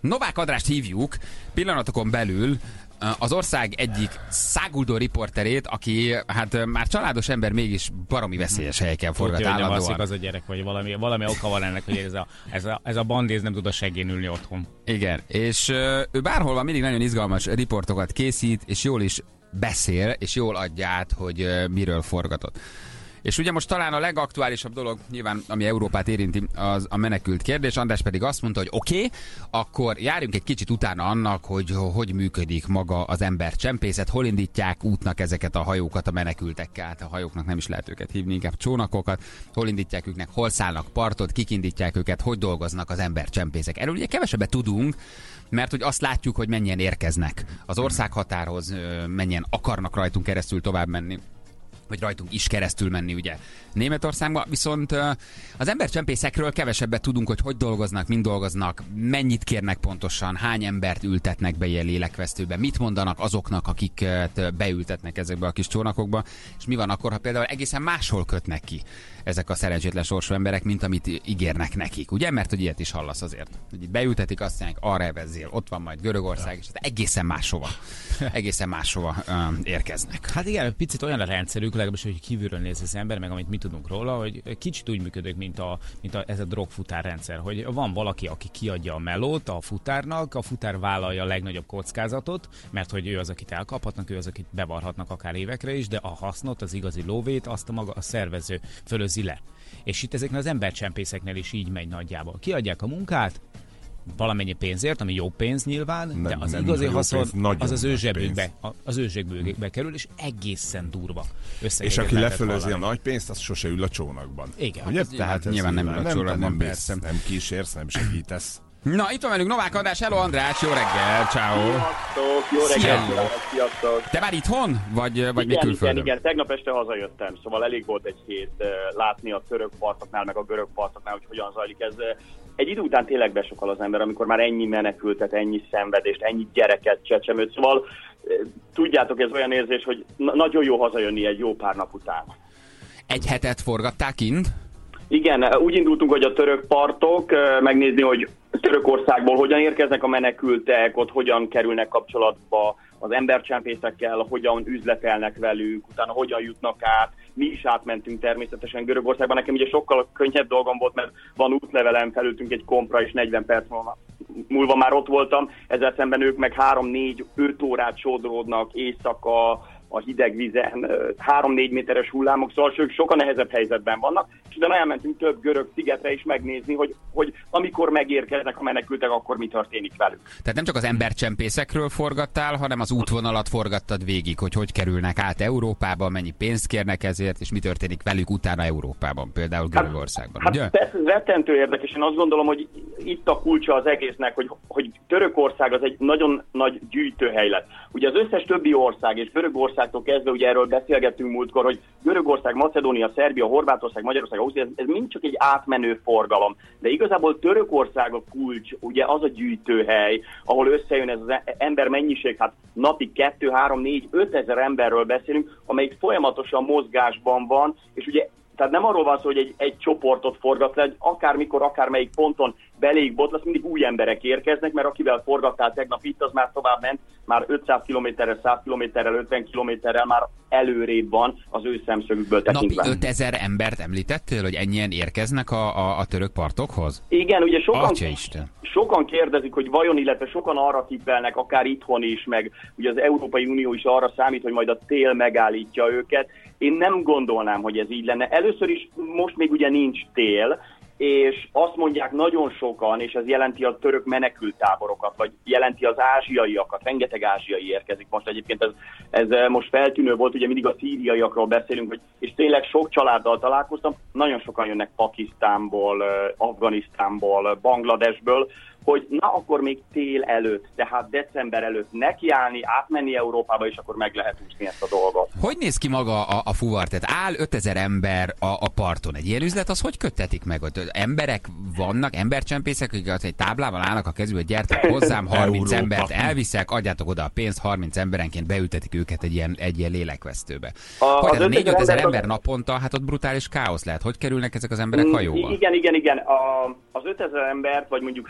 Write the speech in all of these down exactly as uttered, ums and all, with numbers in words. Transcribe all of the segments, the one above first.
Novák Andrást hívjuk pillanatokon belül az ország egyik száguldó riporterét, aki hát már családos ember, mégis baromi veszélyes helyeken forgat állandóan. Az a gyerek, vagy valami, valami oka van ennek, hogy ez a, ez a, ez a bandéz nem tud a seggén ülni otthon. Igen, és ő bárhol van, mindig nagyon izgalmas riportokat készít, és jól is beszél, és jól adja át, hogy miről forgatott. És ugye most talán a legaktuálisabb dolog, nyilván ami Európát érinti, az a menekült kérdés. András pedig azt mondta, hogy oké, okay, akkor járjunk egy kicsit utána annak, hogy hogy működik maga az embercsempészet, hol indítják útnak ezeket a hajókat a menekültekkel, a hajóknak nem is lehet őket hívni, inkább csónakokat, hol indítják őknek, hol szállnak partot, kik indítják őket, hogy dolgoznak az embercsempészek. Erről ugye kevesebbet tudunk, mert hogy azt látjuk, hogy mennyien érkeznek az országhatárhoz, mennyien akarnak rajtunk keresztül tovább menni, vagy rajtunk is keresztül menni, ugye Németországba, viszont az embercsempészekről kevesebbet tudunk, hogy hogy dolgoznak, mind dolgoznak, mennyit kérnek pontosan, hány embert ültetnek be ilyen lélekvesztőbe, mit mondanak azoknak, akiket beültetnek ezekbe a kis csónakokba, és mi van akkor, ha például egészen máshol kötnek ki ezek a szerencsétlen sorsú emberek, mint amit ígérnek nekik, ugye? Mert hogy ilyet is hallasz azért. Hogy itt beültetik, azt mondják, arra evezzél, ott van majd Görögország, és egészen máshova, egészen máshova um, érkeznek. Hát igen, picit olyan a rendszerük, legalábbis, hogy kívülről néz az ember, meg amit mi tudunk róla, hogy kicsit úgy működik, mint, a, mint a, ez a drogfutárrendszer, hogy van valaki, aki kiadja a melót a futárnak, a futár vállalja a legnagyobb kockázatot, mert hogy ő az, akit elkaphatnak, ő az, akit bevarhatnak akár évekre is, de a hasznot, az igazi lóvét, azt a maga a szervező fölözi le. És itt ezeknél az embercsempészeknél is így megy nagyjából. Kiadják a munkát, valamennyi pénzért, ami jó pénz nyilván, nem, de az nem, igazi haszon az az ő zsebükbe, az ő zsebükbe kerül, és egészen durva összegeket. És aki lefölözi a nagy pénzt, az sose ül a csónakban. Igen. Ugye? Hát Tehát ez nyilván nem ül a csónakban, nem, persze. Nem kísérsz, nem segítesz. Na, itt van velünk Novák András, hello András, jó reggel, ciao. Sziasztok, jó reggel, sziasztok. Te már itthon? Vagy, vagy igen, még külföldön? Igen, igen, tegnap este hazajöttem, szóval elég volt egy hét uh, látni a török partoknál, meg a görög partoknál, hogy hogyan zajlik ez. Egy idő után tényleg besokal az ember, amikor már ennyi menekültet, ennyi szenvedést, ennyi gyereket, csecsemőt, szóval uh, tudjátok, ez olyan érzés, hogy na- nagyon jó hazajönni egy jó pár nap után. Egy hetet forgattál kint? Igen, úgy indultunk, hogy a török partok, megnézni, hogy Törökországból hogyan érkeznek a menekültek, ott hogyan kerülnek kapcsolatba az embercsempészekkel, hogyan üzletelnek velük, utána hogyan jutnak át. Mi is átmentünk természetesen Görögországban. Nekem ugye sokkal könnyebb dolgom volt, mert van útlevelem, felültünk egy kompra, és negyven perc múlva már ott voltam. Ezzel szemben ők meg három négy öt órát sodródnak éjszaka, a hideg vizen, három-négy méteres hullámok, szóval ők sokkal nehezebb helyzetben vannak, és utána elmentünk több görög szigetre is megnézni, hogy, hogy amikor megérkeznek a menekültek, akkor mi történik velük. Tehát nem csak az embercsempészekről forgattál, hanem az útvonalat forgattad végig, hogy hogy kerülnek át Európába, mennyi pénzt kérnek ezért, és mi történik velük utána Európában, például Görögországban, hát, ugye? Hát persze, rettentő érdekes, én azt gondolom, hogy itt a kulcsa az egésznek, hogy, hogy Törökország az egy nagyon nagy gyűjtőhely lett. Ugye az összes többi ország és Görögországtól kezdve, ugye erről beszélgettünk múltkor, hogy Görögország, Macedónia, Szerbia, Horvátország, Magyarország, Ausztria, ez, ez mind csak egy átmenő forgalom. De igazából Törökország a kulcs, ugye az a gyűjtőhely, ahol összejön ez az ember mennyiség, hát napi kettő, három, négy, ötezer emberről beszélünk, amelyik folyamatosan mozgásban van, és ugye tehát nem arról van szó, hogy egy, egy csoportot forgat le, akármikor, akármelyik ponton beléig botlasz, mindig új emberek érkeznek, mert akivel forgattál tegnap itt, az már tovább ment, már ötszáz kilométerrel, száz kilométerrel, ötven kilométerrel már előrébb van az ő szemszögükből tekintve. Napi ötezer embert említettél, hogy ennyien érkeznek a, a, a török partokhoz? Igen, ugye sokan, Atyaisten. sokan kérdezik, hogy vajon, illetve sokan arra tippelnek, akár itthon is, meg ugye az Európai Unió is arra számít, hogy majd a tél megállítja őket. Én nem gondolnám, hogy ez így lenne. Először is most még ugye nincs tél, és azt mondják nagyon sokan, és ez jelenti a török menekülttáborokat, vagy jelenti az ázsiaiakat, rengeteg ázsiai érkezik most egyébként, ez, ez most feltűnő volt, ugye mindig a szíriaiakról beszélünk, hogy, és tényleg sok családdal találkoztam, nagyon sokan jönnek Pakisztánból, Afganisztánból, Bangladesből, hogy na akkor még tél előtt, tehát december előtt nekiállni, átmenni Európába, és akkor meg lehet úszni ezt a dolgot. Hogy néz ki maga a, a fuvar? Tehát áll ötezer ember a, a parton. Egy ilyen üzlet, az hogy köttetik meg? Ott emberek vannak, embercsempészek, akik egy táblával állnak a kezükbe, gyertek hozzám, harminc embert elviszek, adjátok oda a pénzt, harminc emberenként beültetik őket egy ilyen, egy ilyen lélekvesztőbe. A, hogy az négy-ötezer ember az... naponta, hát ott brutális káosz lehet. Hogy kerülnek ezek az emberek hajóval? Igen, igen, igen. A, az ötezer embert, vagy mondjuk háromezer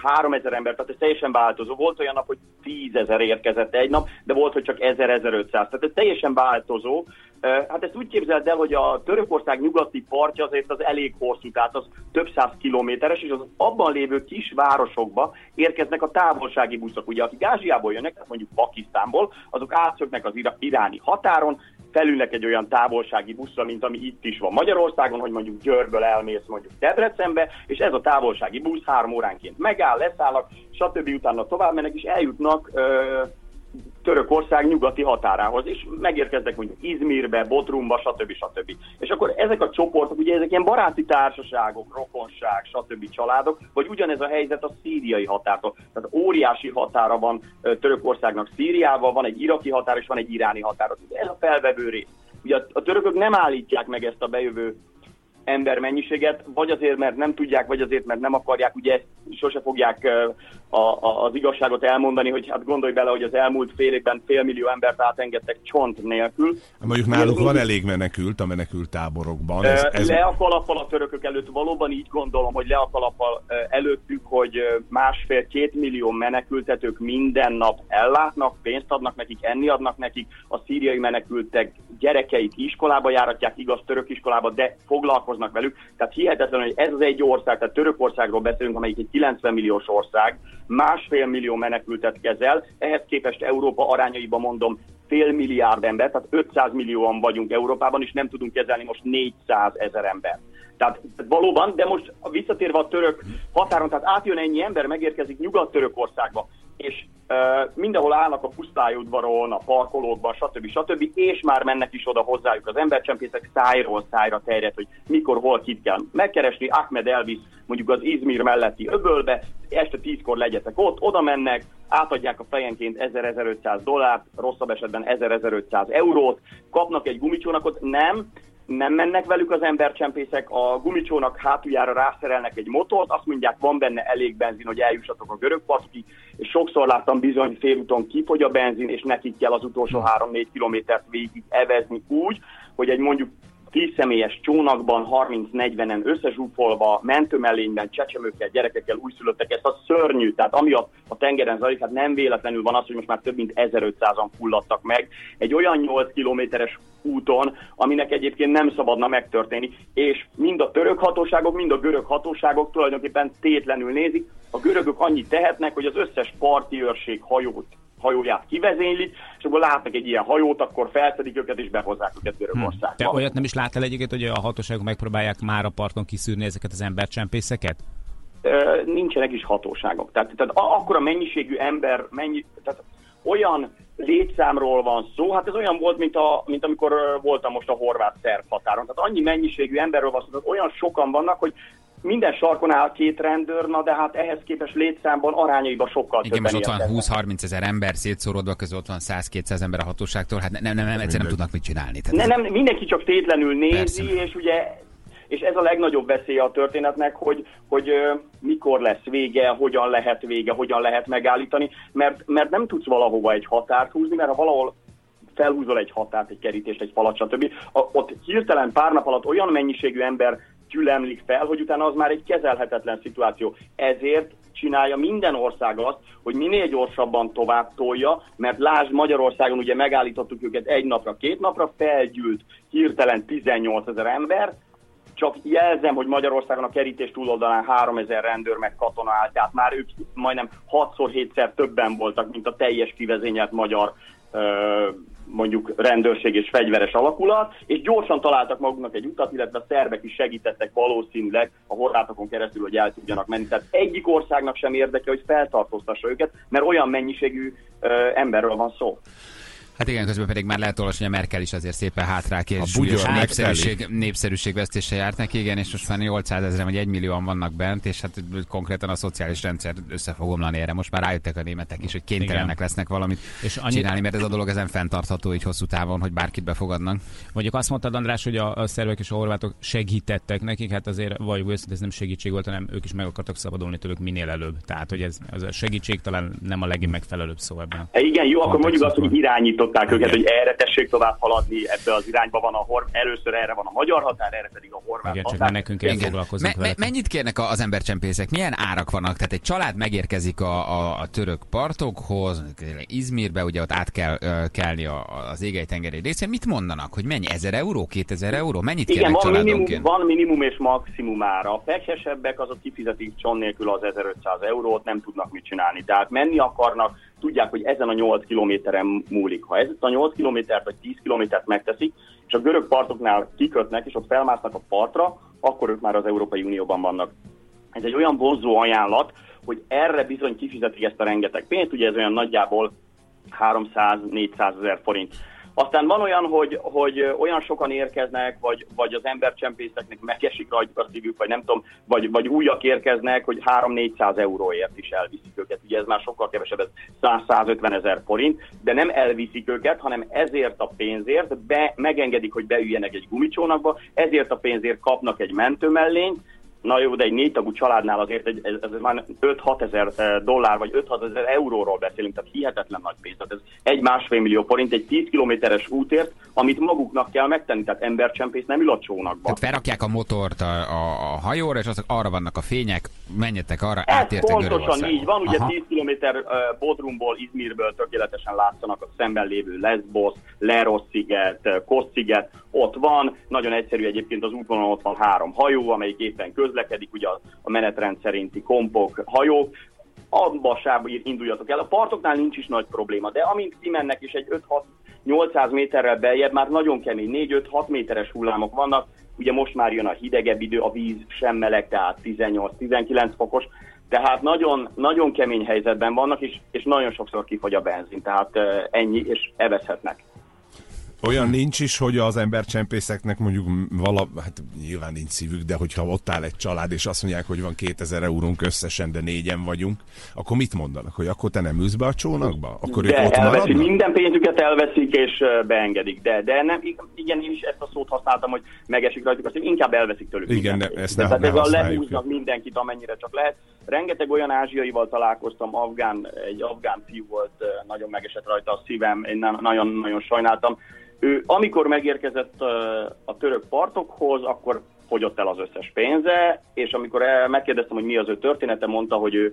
ezer ember, tehát ez teljesen változó. Volt olyan nap, hogy tízezer érkezett egy nap, de volt, hogy csak ezer-ezerötszáz. Tehát ez teljesen változó. Hát ezt úgy képzeld el, hogy a Törökország nyugati partja azért az elég hosszú, tehát az több száz kilométeres, és az abban lévő kis városokba érkeznek a távolsági buszok. Ugye akik Ázsiából jönnek, tehát mondjuk Pakisztánból, azok átszöknek az iráni határon, felülnek egy olyan távolsági buszra, mint ami itt is van Magyarországon, hogy mondjuk Győrből elmész mondjuk Debrecenbe, és ez a távolsági busz három óránként megáll, leszállnak, stb. Utána tovább mennek, és eljutnak ö, Törökország nyugati határához, és megérkeznek mondjuk Izmirbe, Bodrumba, stb. stb. És akkor ezek a csoportok, ugye ezek ilyen baráti társaságok, rokonság, stb. Családok, vagy ugyanez a helyzet a szíriai határtól. Tehát óriási határa van Törökországnak Szíriával, van egy iraki határ, és van egy iráni határ. Ez a felvevő rész. Ugye a, a törökök nem állítják meg ezt a bejövő embermennyiséget, vagy azért, mert nem tudják, vagy azért, mert nem akarják, ugye sose fogják a, a, az igazságot elmondani, hogy hát gondolj bele, hogy az elmúlt fél évben félmillió embert átengedtek csont nélkül. Mondjuk náluk van elég menekült a menekült táborokban. Ez, ez... Le a kalappal a törökök előtt, valóban így gondolom, hogy le a kalappal előttük, hogy másfél-két millió menekültet ők minden nap ellátnak, pénzt adnak nekik, enni adnak nekik, a szíriai menekültek gyerekeit iskolába járatják, igaz, török iskolába, de foglalkoznak velük. Tehát hihetetlen, hogy ez az egy ország, tehát Törökországról beszélünk, amelyik egy kilencven milliós ország, másfél millió menekültet kezel, ehhez képest Európa arányaiban mondom fél milliárd ember, tehát ötszáz millióan vagyunk Európában, és nem tudunk kezelni most négyszázezer ember. Tehát valóban, de most visszatérve a török határon, tehát átjön ennyi ember, megérkezik Nyugat-Törökországba, és uh, mindenhol állnak a pusztályudvaron, a parkolókban, stb. stb. És már mennek is oda hozzájuk az embercsempészek, szájról szájra terjed, hogy mikor, hol, kit kell megkeresni. Ahmed elvisz mondjuk az Izmir melletti öbölbe, este tízkor legyetek ott, oda mennek, átadják a fejenként ezer-ezerötszáz dollárt, rosszabb esetben ezer-ezerötszáz eurót, kapnak egy gumicsónakot, nem, nem mennek velük az embercsempészek, a gumicsónak hátuljára rászerelnek egy motort, azt mondják, van benne elég benzin, hogy eljussatok a görög partig, és sokszor láttam bizony félúton kifogy a benzin, és nekik kell az utolsó három-négy kilométert végig evezni úgy, hogy egy mondjuk tíz személyes csónakban, harminc-negyvenen összezsúfolva, mentőmellényben, csecsemőkkel, gyerekekkel, újszülöttek, ezt a szörnyű, tehát ami a, a tengeren zajlik, hát nem véletlenül van az, hogy most már több mint ezerötszázan fulladtak meg egy olyan nyolc kilométeres úton, aminek egyébként nem szabadna megtörténni, és mind a török hatóságok, mind a görög hatóságok tulajdonképpen tétlenül nézik. A görögök annyit tehetnek, hogy az összes parti őrség hajót hajóját kivezénylik, és akkor látnak egy ilyen hajót, akkor felszedik őket, és behozzák őket Görögországba. Te olyat nem is láttál egyébként, hogy a hatóságok megpróbálják már a parton kiszűrni ezeket az embercsempészeket? Ö, nincsenek is hatóságok. Tehát, tehát akkora mennyiségű ember, mennyi, tehát olyan létszámról van szó, hát ez olyan volt, mint, a, mint amikor voltam most a horvát-szerb határon. Tehát annyi mennyiségű emberről van szó, tehát olyan sokan vannak, hogy minden sarkon áll két rendőr, na de hát ehhez képest létszámban arányaiban sokkal többen. Igen, most ott van húsz-harminc ezer ember szétszórodva, közül ott van száz-kétszáz ember a hatóságtól, hát nem, nem, nem, egyszer nem tudnak mit csinálni. Ne, nem, mindenki csak tétlenül nézi, persze. és ugye és ez a legnagyobb veszélye a történetnek, hogy, hogy uh, mikor lesz vége, hogyan lehet vége, hogyan lehet megállítani, mert, mert nem tudsz valahova egy határt húzni, mert ha valahol felhúzol egy határt, egy kerítést, egy falat, stb. A, ott hirtelen pár nap alatt olyan mennyiségű ember gyülemlik fel, hogy utána az már egy kezelhetetlen szituáció. Ezért csinálja minden ország azt, hogy minél gyorsabban tovább tolja, mert lásd, Magyarországon ugye megállítottuk őket egy napra, két napra, felgyűlt hirtelen tizennyolcezer ember, csak jelzem, hogy Magyarországon a kerítés túloldalán háromezer rendőr meg katona állt, tehát már ők majdnem hatszor-hétszer többen voltak, mint a teljes kivezényelt magyar mondjuk rendőrség és fegyveres alakulat, és gyorsan találtak maguknak egy utat, illetve a szerbek is segítettek valószínűleg a horvátokon keresztül, hogy el tudjanak menni. Tehát egyik országnak sem érdeke, hogy feltartóztassa őket, mert olyan mennyiségű ö, emberről van szó. Hát igen, közben pedig már lehet olvasni, hogy a Merkel is azért szépen hátrák és súlyos népszerűség, népszerűségvesztése járt neki, igen, és most már nyolcszázezren vagy egy millióan vannak bent, és hát konkrétan a szociális rendszer össze fog omlani erre. Most már rájöttek a németek is, hogy kénytelenek igen. lesznek valamit és annyit... csinálni, mert ez a dolog ezen fenntartható így hosszú távon, hogy bárkit befogadnak. Mondjuk azt mondtad, András, hogy a, a szerbek és a horvátok segítettek nekik, hát azért vagy őszintén ez nem segítség volt, hanem ők is meg akartak szabadulni tőlük minél előbb. Tehát, hogy ez, ez a segítség talán nem a legmegfelelőbb szó ebben. Igen, jó, akkor mondjuk azt, hogy irányított indították őket, hogy erre tessék tovább haladni, ebbe az irányba van a hor- először erre van a magyar határ, erre pedig a horvát igen, határ. csak nekünk kell foglalkozni me- me- mennyit kérnek az embercsempészek? Milyen árak vannak? Tehát egy család megérkezik a, a, a török partokhoz, Izmirbe, ugye ott át kell uh, kelni a, az Égei-tengeri részén. Mit mondanak? Hogy mennyi? ezer euró? kétezer euró? Mennyit igen, kérnek van családonként? minimum, van minimum és maximum ára. A pehesebbek azok kifizetik cson nélkül az ezerötszáz eurót, nem tudnak mit csinálni. Tehát menni akarnak, tudják, hogy ezen a nyolc kilométeren múlik. Ha ezt a nyolc kilométert vagy tíz kilométert megteszik, és a görög partoknál kikötnek, és ott felmásznak a partra, akkor ők már az Európai Unióban vannak. Ez egy olyan vonzó ajánlat, hogy erre bizony kifizetik ezt a rengeteg pénzt, ugye ez olyan nagyjából háromszáz-négyszázezer forint. Aztán van olyan, hogy, hogy olyan sokan érkeznek, vagy, vagy az embercsempészeknek megesik rajtuk a szívük, vagy nem tudom, vagy, vagy újak érkeznek, hogy három-négyszáz euróért is elviszik őket. Ugye ez már sokkal kevesebb, ez száz-százötven ezer forint, de nem elviszik őket, hanem ezért a pénzért be, megengedik, hogy beüljenek egy gumicsónakba, ezért a pénzért kapnak egy mentőmellényt. Na jó, de egy négy tagú családnál azért egy, ez, ez már öt-hat ezer dollár, vagy öt-hat ezer euróról beszélünk, tehát hihetetlen nagy pénz. Tehát ez egy-másfél millió forint egy tíz kilométeres útért, amit maguknak kell megtenni, tehát embercsempész nem ül a csónakba. Tehát felrakják a motort a, a, a hajóra, és azok arra vannak a fények, menjetek arra, ez átértek pontosan Görögországba. így van, ugye Aha. tíz kilométer uh, Bodrumból, Izmirből tökéletesen látszanak a szemben lévő Lesbos, Leros-sziget, Kos-sziget, ott van, nagyon egyszerű egyébként az útvonalon, ott van három hajó, amelyik éppen közlekedik, ugye a, a menetrend szerinti kompok hajók, abba a sávba induljatok el. A partoknál nincs is nagy probléma, de amint kimennek és egy öt-hat-nyolcszáz méterrel beljebb már nagyon kemény, négy-öt-hat méteres hullámok vannak, ugye most már jön a hidegebb idő, a víz sem meleg, tehát tizennyolc-tizenkilenc fokos, tehát nagyon, nagyon kemény helyzetben vannak, és, és nagyon sokszor kifogy a benzin, tehát ennyi, és evezhetnek. Olyan nincs is, hogy az embercsempészeknek mondjuk vala, hát nyilván nincs szívük, de hogyha ott áll egy család, és azt mondják, hogy van kétezer eurónk összesen, de négyen vagyunk, akkor mit mondanak? Hogy akkor te nem ülsz be a csónakba? Akkor de ők ott elveszik, maradnak? minden pénzüket elveszik, és beengedik. De, de nem, igen, én is ezt a szót használtam, hogy megesik rajtuk, azt inkább elveszik tőlük. Igen, mindent. ne, ezt de, ne, tehát ne ez a használjuk. lehúznak mindenkit, amennyire csak lehet. Rengeteg olyan ázsiaival találkoztam, afgán, egy afgán fiú volt, nagyon megesett rajta a szívem, én nagyon-nagyon sajnáltam. Ő amikor megérkezett a török partokhoz, akkor fogyott el az összes pénze, és amikor megkérdeztem, hogy mi az ő története, mondta, hogy ő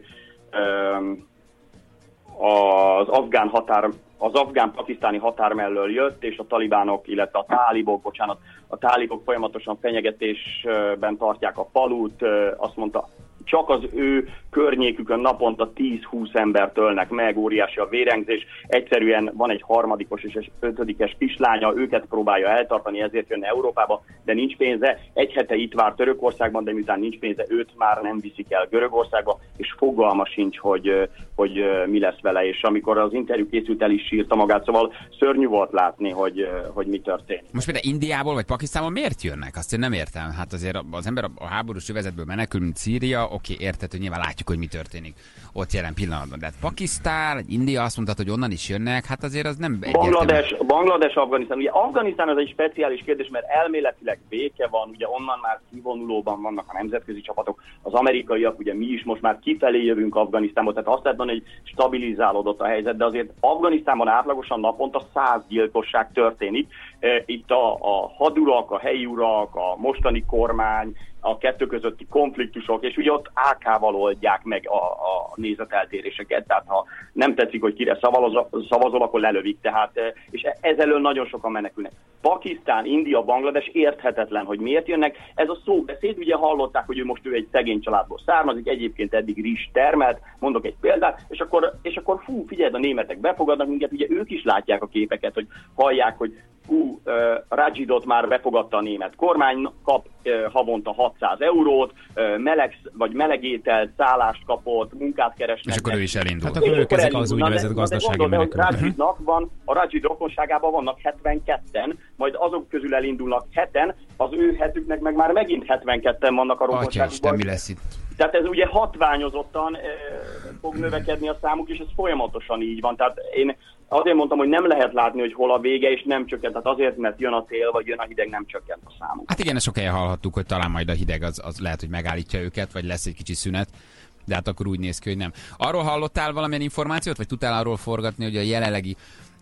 az afgán határ, az afgán-pakisztáni határ mellől jött, és a talibánok, illetve a tálibok, bocsánat, a tálibok folyamatosan fenyegetésben tartják a falut, azt mondta, csak az ő környékükön naponta tíz-húsz embert ölnek meg, óriási a vérengzés. Egyszerűen van egy harmadikos és egy ötödikes kislánya, őket próbálja eltartani, ezért jönne Európába, de nincs pénze. Egy hete itt vár Törökországban, de miután nincs pénze, őt már nem viszik el Görögországba, és fogalma sincs, hogy, hogy mi lesz vele. És amikor az interjú készült, el is sírta magát, szóval szörnyű volt látni, hogy, hogy mi történik. Most például Indiából vagy Pakisztánból miért jönnek? Azt én nem értem. Hát azért az ember a háborús övezetből menekül, mint Szíria, oké, okay, érted, hogy nyilván látjuk, hogy mi történik ott jelen pillanatban. De hát Pakisztán, egy India azt mondta, hogy onnan is jönnek, hát azért az nem egyértelmű. Bangladesh, Bangladesh, Afganisztán. Ugye Afganisztán az egy speciális kérdés, mert elméletileg béke van, ugye onnan már kivonulóban vannak a nemzetközi csapatok, az amerikaiak, ugye mi is most már kifelé jövünk Afganisztánba, tehát azt lehet mondani, hogy stabilizálódott a helyzet, de azért Afganisztánban átlagosan naponta száz gyilkosság történik. Itt a, a hadurak, a helyi urak, a mostani kormány, a kettő közötti konfliktusok, és ugye ott á ká-val oldják meg a, a nézeteltéréseket, tehát ha nem tetszik, hogy kire szavazol, szavazol, akkor lelövik, tehát, és ez elől nagyon sokan menekülnek. Pakisztán, India, Banglades érthetetlen, hogy miért jönnek. Ez a szóbeszéd, ugye hallották, hogy ő most ő egy szegény családból származik, egyébként eddig rizs termelt, mondok egy példát, és akkor, és akkor fú, figyeld, a németek befogadnak minket, ugye ők is látják a képeket, hogy hallják, hogy hú, uh, Rajidot már befogadta a német kormány, kap uh, havonta hatszáz eurót, uh, meleg, vagy melegételt, szállást kapott, munkát keresnek. És akkor ő is elindul. Hát akkor ők ezek az úgynevezett de, gazdasági de gondolod, menekültek. Rajidnak van, a Rajid rokonságában vannak hetvenketten, majd azok közül elindulnak heten, az ő hetüknek meg már megint hetvenketten vannak a rokonságban. mi lesz itt? Tehát ez ugye hatványozottan e, fog növekedni a számuk, és ez folyamatosan így van. Tehát én azért mondtam, hogy nem lehet látni, hogy hol a vége, és nem csökkent. Tehát azért, mert jön a tél, vagy jön a hideg, nem csökkent a számuk. Hát igen, ezt sok helyen hallhattuk, hogy talán majd a hideg az, az lehet, hogy megállítja őket, vagy lesz egy kicsi szünet. De hát akkor úgy néz ki, hogy nem. Arról hallottál valamilyen információt, vagy tudtál arról forgatni, hogy a jelenlegi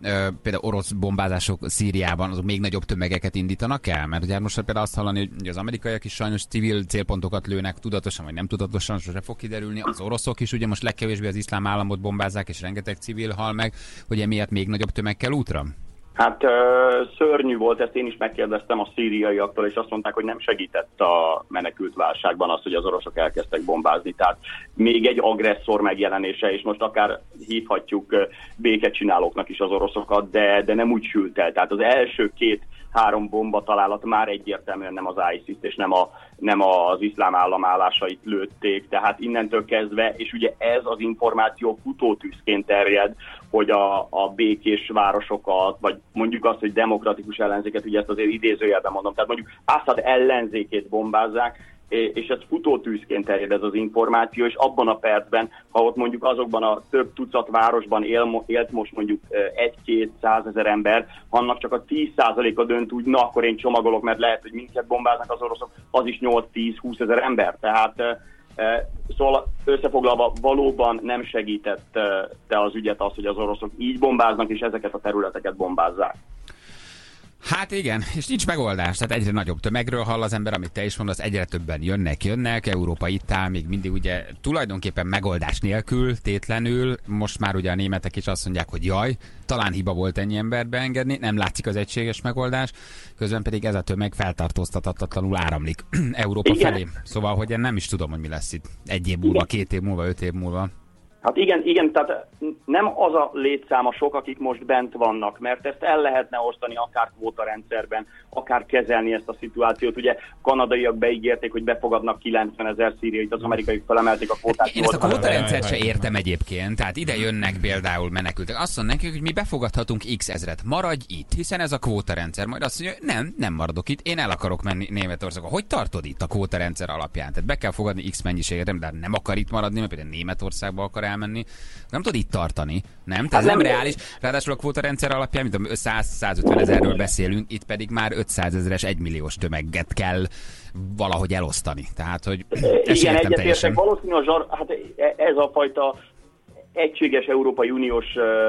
például orosz bombázások Szíriában, azok még nagyobb tömegeket indítanak el? Mert ugye most például azt hallani, hogy az amerikaiak is sajnos civil célpontokat lőnek, tudatosan vagy nem tudatosan, sose fog kiderülni. Az oroszok is ugye most legkevésbé az iszlám államot bombázzák, és rengeteg civil hal meg, hogy emiatt még nagyobb tömeg kell útra? Hát szörnyű volt, ezt én is megkérdeztem a szíriaiaktól, és azt mondták, hogy nem segített a menekült válságban az, hogy az oroszok elkezdtek bombázni. Tehát még egy agresszor megjelenése, és most akár hívhatjuk békecsinálóknak is az oroszokat, de, de nem úgy sült el. Tehát az első két három bomba találat már egyértelműen nem az ISIS-t és nem, a, nem az iszlám állam állásait lőtték, tehát innentől kezdve, és ugye ez az információ futótűzként terjed, hogy a, a békés városokat, vagy mondjuk azt, hogy demokratikus ellenzéket, ugye ezt azért idézőjelben mondom, tehát mondjuk Assad ellenzékét bombázzák, és ez futótűzként terjed ez az információ, és abban a percben, ha ott mondjuk azokban a több tucat városban él, élt most mondjuk egy-két százezer ember, annak csak a tíz százaléka dönt úgy, na akkor én csomagolok, mert lehet, hogy minket bombáznak az oroszok, az is nyolc-tíz-húsz ezer ember. Tehát szóval összefoglalva valóban nem segítette az ügyet az, hogy az oroszok így bombáznak, és ezeket a területeket bombázzák. Hát igen, és nincs megoldás, tehát egyre nagyobb tömegről hall az ember, amit te is mondasz, egyre többen jönnek, jönnek, Európa itt áll, még mindig ugye tulajdonképpen megoldás nélkül, tétlenül, most már ugye a németek is azt mondják, hogy jaj, talán hiba volt ennyi embert beengedni, nem látszik az egységes megoldás, közben pedig ez a tömeg feltartóztatatlanul áramlik Európa igen. felé. Szóval, hogy én nem is tudom, hogy mi lesz itt egy év múlva, igen. két év múlva, öt év múlva. Hát igen, igen, tehát nem az a létszáma sok, akik most bent vannak, mert ezt el lehetne osztani akár kvótarendszerben, akár kezelni ezt a szituációt. Ugye kanadaiak beígérték, hogy befogadnak kilencvenezer szíriait, az amerikaiak felemelték a kvótát. Én ezt a kvótarendszert se értem egyébként, tehát ide jönnek például menekültek. Azt mondják nekik, hogy mi befogadhatunk x ezret, maradj itt, hiszen ez a kvótarendszer. Majd azt mondja, nem, nem maradok itt, én el akarok menni Németországba. Hogy tartod itt a kvótarendszer alapján? Tehát be kell fogadni x mennyiséget, de nem akar itt maradni, mert például Németországba akar elmenni. Nem tud itt tartani, nem? Tehát hát nem, nem reális. Ráadásul a kvótarendszer alapján, mint a száz-százötven ezerről beszélünk, itt pedig már ötszázezeres, egymilliós tömeget kell valahogy elosztani. Tehát, hogy igen, egyetértek. Valószínű a zsar, hát ez a fajta egységes Európai Uniós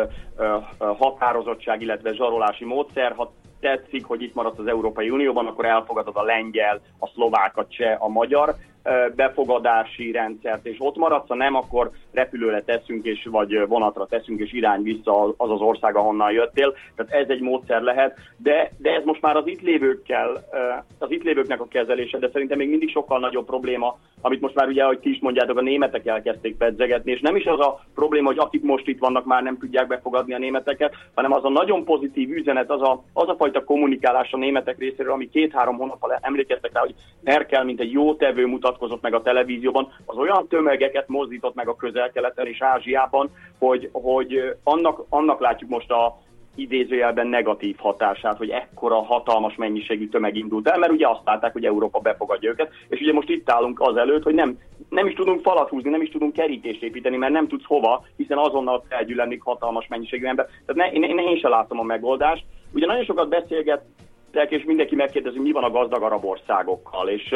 határozottság, illetve zsarolási módszer, ha tetszik, hogy itt maradsz az Európai Unióban, akkor elfogadod a lengyel, a szlovák, a cseh, a magyar befogadási rendszert, és ott maradsz, ha nem, akkor repülőre teszünk, és vagy vonatra teszünk, és irány vissza az az ország, ahonnan jöttél. Tehát ez egy módszer lehet, de, de ez most már az itt lévőkkel, az itt lévőknek a kezelése, de szerintem még mindig sokkal nagyobb probléma, amit most már ugye, ahogy ti is mondjátok, a németek elkezdték pedzegetni, és nem is az a probléma, hogy akik most itt vannak, már nem tudják befogadni a németeket, hanem az a nagyon pozitív üzenet, az a, az a fajta kommunikálás a németek részéről, ami két-három hónappal emlékeztek rá, hogy Merkel, mint egy jó tevő mutatkozott meg a televízióban, az olyan tömegeket mozdított meg a Közel-Keleten és Ázsiában, hogy, hogy annak, annak látjuk most a idézőjelben negatív hatását, hogy ekkora hatalmas mennyiségű tömeg indult el, mert ugye azt látták, hogy Európa befogadja őket, és ugye most itt állunk azelőtt, hogy nem, nem is tudunk falat húzni, nem is tudunk kerítést építeni, mert nem tudsz hova, hiszen azonnal felgyűlölik hatalmas mennyiségű ember. Tehát ne, én, én sem látom a megoldást. Ugye nagyon sokat beszélget, és mindenki megkérdezi, mi van a gazdag arab országokkal, és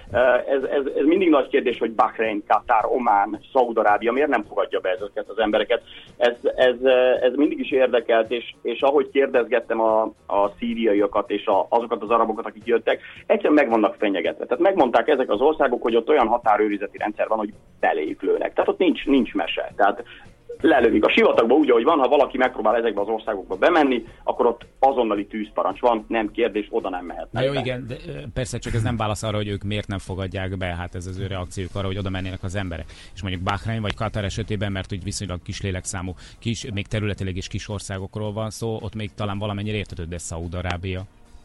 ez, ez, ez mindig nagy kérdés, hogy Bahrein, Katar, Omán, Szaúd-Arábia miért nem fogadja be ezeket az embereket. Ez, ez, ez mindig is érdekelt, és, és ahogy kérdezgettem a, a szíriaiakat és a, azokat az arabokat, akik jöttek, egyszerűen meg vannak fenyegetve. Tehát megmondták ezek az országok, hogy ott olyan határőrizeti rendszer van, hogy beléjük lőnek. Tehát ott nincs, nincs mese. Tehát lelövik a sivatagba úgy, ahogy van, ha valaki megpróbál ezekbe az országokba bemenni, akkor ott azonnali tűzparancs van, nem kérdés, oda nem mehetnek. Na jó, igen, de persze csak ez nem válasz arra, hogy ők miért nem fogadják be, hát ez az ő reakciójuk arra, hogy oda mennének az emberek. És mondjuk Bahrein vagy Katar esetében, mert úgy viszonylag kis lélekszámú, kis, még területileg és kis országokról van szó, ott még talán valamennyire értető, de Szaúd-Arábia.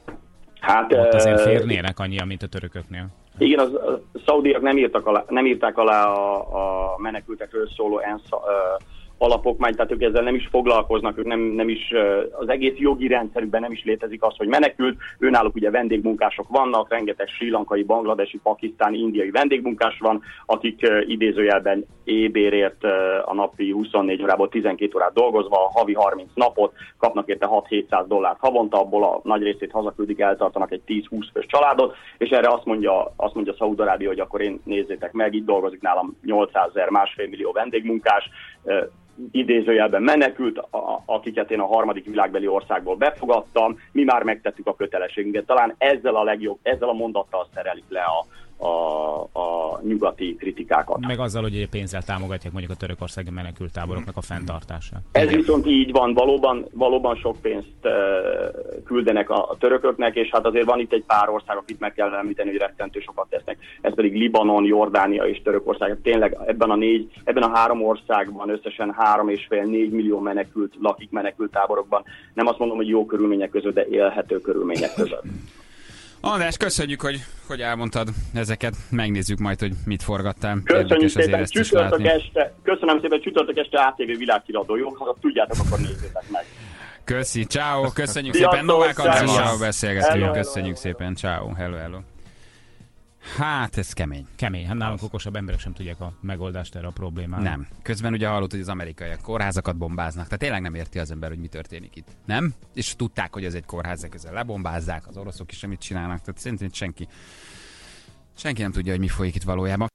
Hát, ott azért férnének annyian, mint a törököknél. Igen, az, a szaudiak nem írtak alá, nem írták alá a, a menekültekről szóló ENSZ alapokmányt, tehát ők ezzel nem is foglalkoznak, ők nem, nem is, az egész jogi rendszerükben nem is létezik az, hogy menekült. Őnáluk ugye vendégmunkások vannak, rengeteg srí lankai, bangladesi, pakisztáni, indiai vendégmunkás van, akik idézőjelben ébérért a napi huszonnégy órából tizenkét órát dolgozva, havi harminc napot, kapnak érte hat-hétszáz dollárt havonta, abból a nagy részét hazaküldik, eltartanak egy tíz-húsz fős családot, és erre azt mondja, azt mondja Szaúd-Arábia, hogy akkor én nézzétek meg, itt dolgozik nálam nyolcszázezer, másfél millió vendégmunkás, idézőjelben menekült, a, akiket én a harmadik világbeli országból befogadtam, mi már megtettük a kötelességünket. Talán ezzel a legjobb, ezzel a mondattal szerelik le a, a, a nyugati kritikákat. Meg azzal, hogy pénzzel támogatják mondjuk a törökországi menekülttáboroknak a fenntartását. Ez viszont így van, valóban, valóban sok pénzt uh, küldenek a, a törököknek, és hát azért van itt egy pár ország, akit meg kell említeni, hogy rettentő sokat tesznek. Ez pedig Libanon, Jordánia és Törökország. Tényleg ebben a négy, ebben a három országban összesen három és fél, négy millió menekült lakik menekülttáborokban. Nem azt mondom, hogy jó körülmények között, de élhető körülmények között. András, köszönjük, hogy, hogy elmondtad ezeket. Megnézzük majd, hogy mit forgattál. Köszönjük szépen, csütörtök este, köszönöm szépen, csütörtök este á té vé világkiradó. Jó, ha tudjátok, akkor nézzétek meg. Köszi, ciao, köszönjük Sziasztok, szépen. Novák Andrással szervusz. beszélgettünk. Hello, hello, Köszönjük hello. szépen, ciao, hello, hello. Hát, ez kemény. Kemény, hát nálunk okosabb emberek sem tudják a megoldást erre a problémára. Nem. Közben ugye hallott, hogy az amerikaiak kórházakat bombáznak, tehát tényleg nem érti az ember, hogy mi történik itt. Nem? És tudták, hogy ez egy kórház, de közben lebombázzák, az oroszok is, amit csinálnak, tehát szerintem senki, senki nem tudja, hogy mi folyik itt valójában.